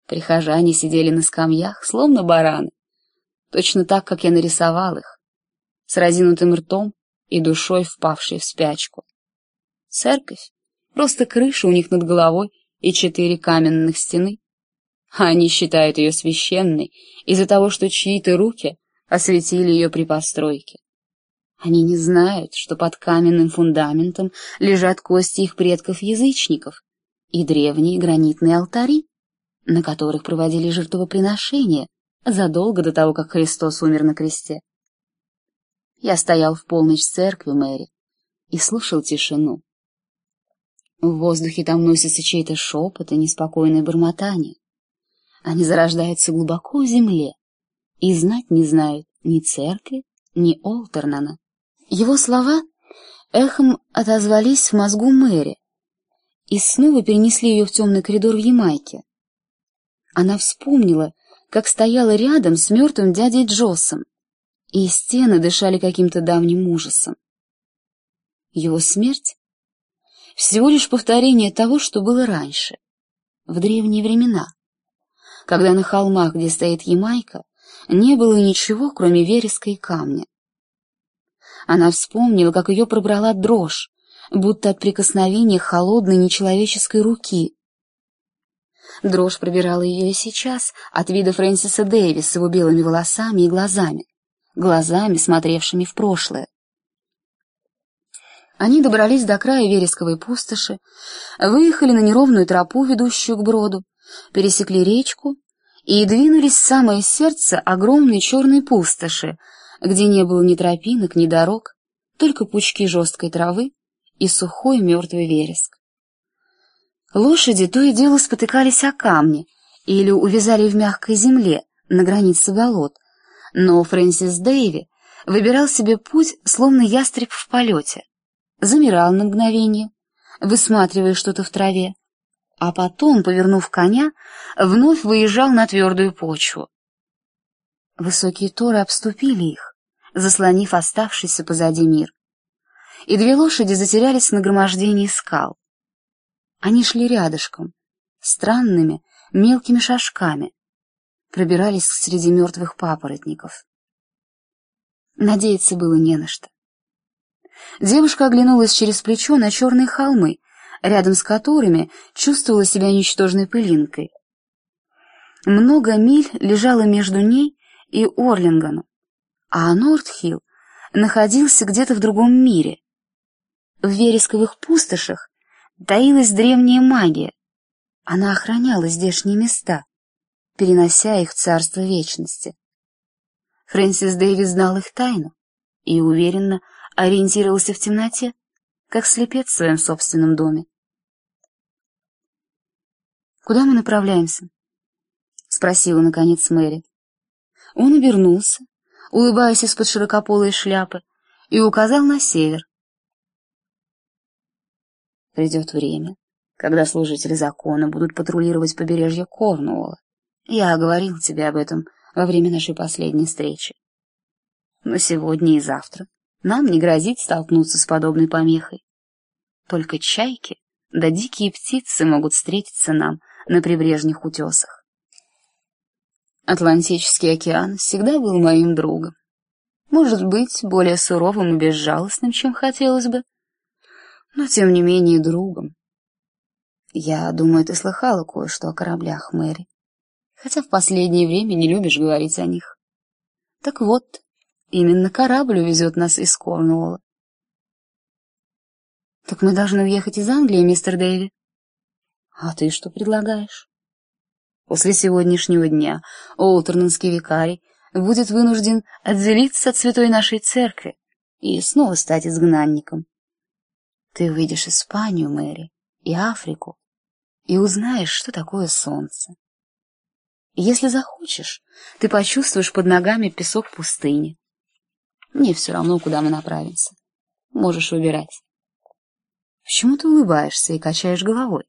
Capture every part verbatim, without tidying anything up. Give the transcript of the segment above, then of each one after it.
Прихожане сидели на скамьях, словно бараны, точно так, как я нарисовал их, с разинутым ртом и душой, впавшей в спячку. Церковь — просто крыша у них над головой и четыре каменных стены, а они считают ее священной из-за того, что чьи-то руки осветили ее при постройке. Они не знают, что под каменным фундаментом лежат кости их предков-язычников и древние гранитные алтари, на которых проводили жертвоприношения задолго до того, как Христос умер на кресте. Я стоял в полночь в церкви, Мэри, и слушал тишину. В воздухе там носится чей-то шепот и неспокойное бормотание. Они зарождаются глубоко в земле и знать не знают ни церкви, ни Олтернана. Его слова эхом отозвались в мозгу Мэри и снова перенесли ее в темный коридор в Ямайке. Она вспомнила, как стояла рядом с мертвым дядей Джоссом, и стены дышали каким-то давним ужасом. Его смерть — всего лишь повторение того, что было раньше, в древние времена, когда на холмах, где стоит Ямайка, не было ничего, кроме вереска и камня. Она вспомнила, как ее пробрала дрожь, будто от прикосновения холодной нечеловеческой руки. Дрожь пробирала ее и сейчас от вида Фрэнсиса Дэвиса с его белыми волосами и глазами, глазами, смотревшими в прошлое. Они добрались до края вересковой пустоши, выехали на неровную тропу, ведущую к броду, пересекли речку и двинулись в самое сердце огромной черной пустоши, где не было ни тропинок, ни дорог, только пучки жесткой травы и сухой мертвый вереск. Лошади то и дело спотыкались о камни или увязали в мягкой земле на границе болот, но Фрэнсис Дэйви выбирал себе путь, словно ястреб в полете, замирал на мгновение, высматривая что-то в траве, а потом, повернув коня, вновь выезжал на твердую почву. Высокие торы обступили их, заслонив оставшийся позади мир, и две лошади затерялись в нагромождении скал. Они шли рядышком, странными, мелкими шажками, пробирались среди мертвых папоротников. Надеяться было не на что. Девушка оглянулась через плечо на черные холмы, рядом с которыми чувствовала себя ничтожной пылинкой. Много миль лежало между ней и Орлингоном, а Норт-Хилл находился где-то в другом мире. В вересковых пустошах таилась древняя магия. Она охраняла здешние места, перенося их в царство вечности. Фрэнсис Дэйвис знал их тайну и уверенно ориентировался в темноте, как слепец в своем собственном доме. «Куда мы направляемся?» — спросила, наконец, Мэри. Он обернулся, улыбаясь из-под широкополой шляпы, и указал на север. «Придет время, когда служители закона будут патрулировать побережье Корнуолла. Я говорил тебе об этом во время нашей последней встречи. Но сегодня и завтра нам не грозит столкнуться с подобной помехой. Только чайки да дикие птицы могут встретиться нам на прибрежных утесах. Атлантический океан всегда был моим другом. Может быть, более суровым и безжалостным, чем хотелось бы, но тем не менее другом. Я думаю, ты слыхала кое-что о кораблях, Мэри, хотя в последнее время не любишь говорить о них. Так вот, именно корабль увезет нас из Корнуолла. Так мы должны уехать из Англии, мистер Дэйви. А ты что предлагаешь? После сегодняшнего дня Олтернанский викарий будет вынужден отделиться от святой нашей церкви и снова стать изгнанником. Ты выйдешь Испанию, Мэри, и Африку, и узнаешь, что такое солнце. И если захочешь, ты почувствуешь под ногами песок пустыни. Мне все равно, куда мы направимся. Можешь выбирать. Почему ты улыбаешься и качаешь головой?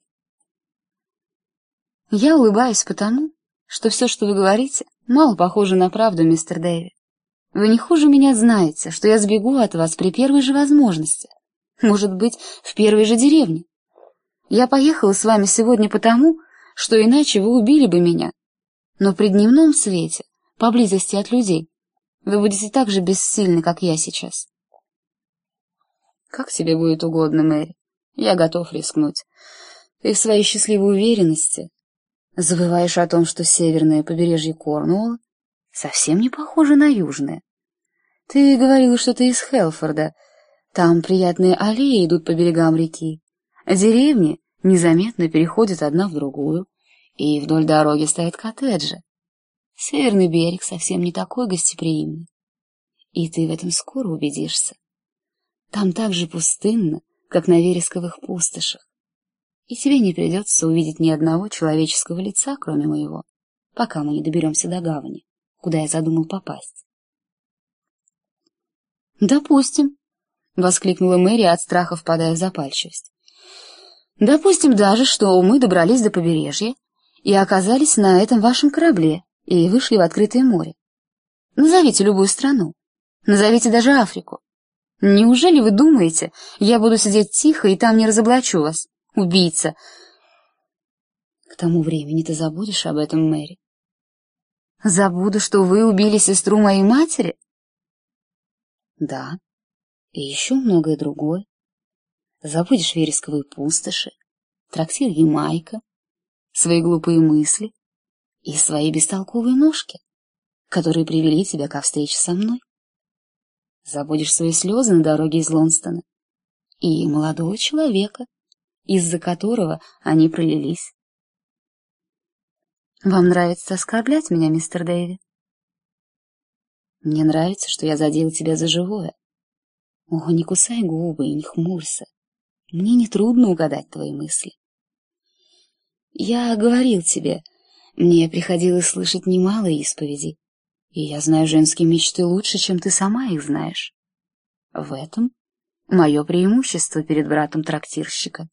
Я улыбаюсь потому, что все, что вы говорите, мало похоже на правду, мистер Дэйви. Вы не хуже меня знаете, что я сбегу от вас при первой же возможности. Может быть, в первой же деревне. Я поехала с вами сегодня потому, что иначе вы убили бы меня. Но при дневном свете, поблизости от людей, вы будете так же бессильны, как я сейчас. Как тебе будет угодно, Мэри. Я готов рискнуть. Ты в своей счастливой уверенности забываешь о том, что северное побережье Корнуолла совсем не похоже на южное. Ты говорила, что ты из Хелфорда. Там приятные аллеи идут по берегам реки. Деревни незаметно переходят одна в другую, и вдоль дороги стоят коттеджи. Северный берег совсем не такой гостеприимный. И ты в этом скоро убедишься. Там так же пустынно, как на вересковых пустошах. И тебе не придется увидеть ни одного человеческого лица, кроме моего, пока мы не доберемся до гавани, куда я задумал попасть. «Допустим», — воскликнула Мэри, от страха впадая в запальчивость. «Допустим даже, что мы добрались до побережья и оказались на этом вашем корабле и вышли в открытое море. Назовите любую страну, назовите даже Африку. Неужели вы думаете, я буду сидеть тихо и там не разоблачу вас, убийца?» «К тому времени ты забудешь об этом, Мэри». «Забуду, что вы убили сестру моей матери?» «Да, и еще многое другое. Забудешь вересковые пустоши, трактир Ямайка, свои глупые мысли и свои бестолковые ножки, которые привели тебя ко встрече со мной. Забудешь свои слезы на дороге из Лонстона и молодого человека, из-за которого они пролились. Вам нравится оскорблять меня, мистер Дэйви? Мне нравится, что я задел тебя за живое. О, не кусай губы и не хмурься. Мне нетрудно угадать твои мысли. Я говорил тебе, мне приходилось слышать немало исповедей, и я знаю женские мечты лучше, чем ты сама их знаешь. В этом мое преимущество перед братом трактирщика.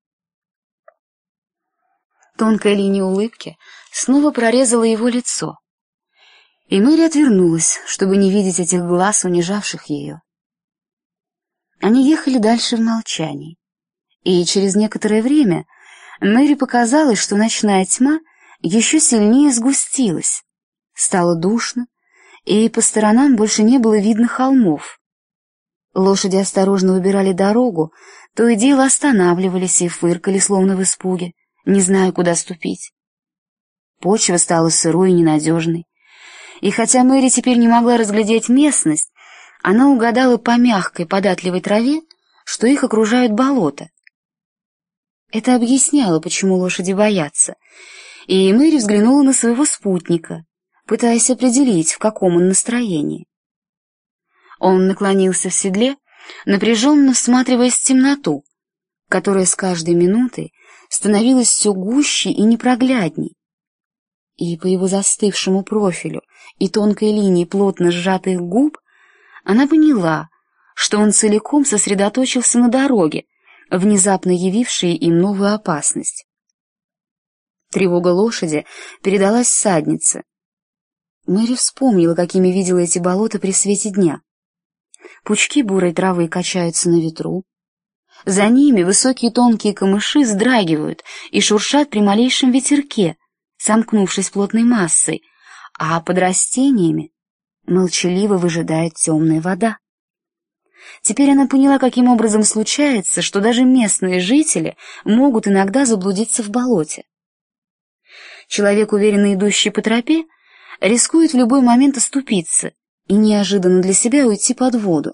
Тонкая линия улыбки снова прорезала его лицо, и Мэри отвернулась, чтобы не видеть этих глаз, унижавших ее. Они ехали дальше в молчании, и через некоторое время Мэри показалось, что ночная тьма еще сильнее сгустилась, стало душно, и по сторонам больше не было видно холмов. Лошади осторожно выбирали дорогу, то и дело останавливались и фыркали, словно в испуге, не зная, куда ступить. Почва стала сырой и ненадежной, и хотя Мэри теперь не могла разглядеть местность, она угадала по мягкой, податливой траве, что их окружают болота. Это объясняло, почему лошади боятся, и Мэри взглянула на своего спутника, пытаясь определить, в каком он настроении. Он наклонился в седле, напряженно всматриваясь в темноту, которая с каждой минутой становилась все гуще и непроглядней. И по его застывшему профилю и тонкой линии плотно сжатых губ она поняла, что он целиком сосредоточился на дороге, внезапно явившей им новую опасность. Тревога лошади передалась всаднице. Мэри вспомнила, какими видела эти болота при свете дня. Пучки бурой травы качаются на ветру. За ними высокие тонкие камыши вздрагивают и шуршат при малейшем ветерке, сомкнувшись плотной массой, а под растениями молчаливо выжидает темная вода. Теперь она поняла, каким образом случается, что даже местные жители могут иногда заблудиться в болоте. Человек, уверенно идущий по тропе, рискует в любой момент оступиться и неожиданно для себя уйти под воду.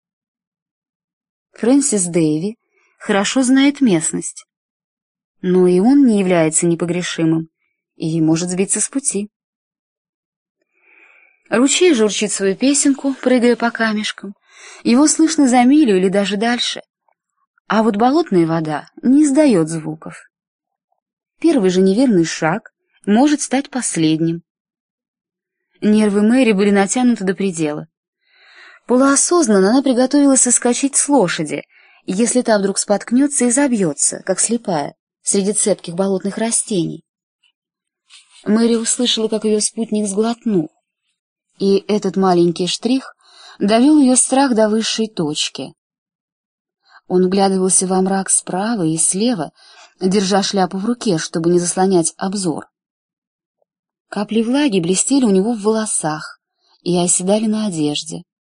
Фрэнсис Дэйви хорошо знает местность, но и он не является непогрешимым и может сбиться с пути. Ручей журчит свою песенку, прыгая по камешкам, его слышно за милю или даже дальше, а вот болотная вода не издает звуков. Первый же неверный шаг может стать последним. Нервы Мэри были натянуты до предела. Полуосознанно она приготовилась соскочить с лошади, если та вдруг споткнется и забьется, как слепая, среди цепких болотных растений. Мэри услышала, как ее спутник сглотнул, и этот маленький штрих довел ее страх до высшей точки. Он вглядывался во мрак справа и слева, держа шляпу в руке, чтобы не заслонять обзор. Капли влаги блестели у него в волосах и оседали на одежде.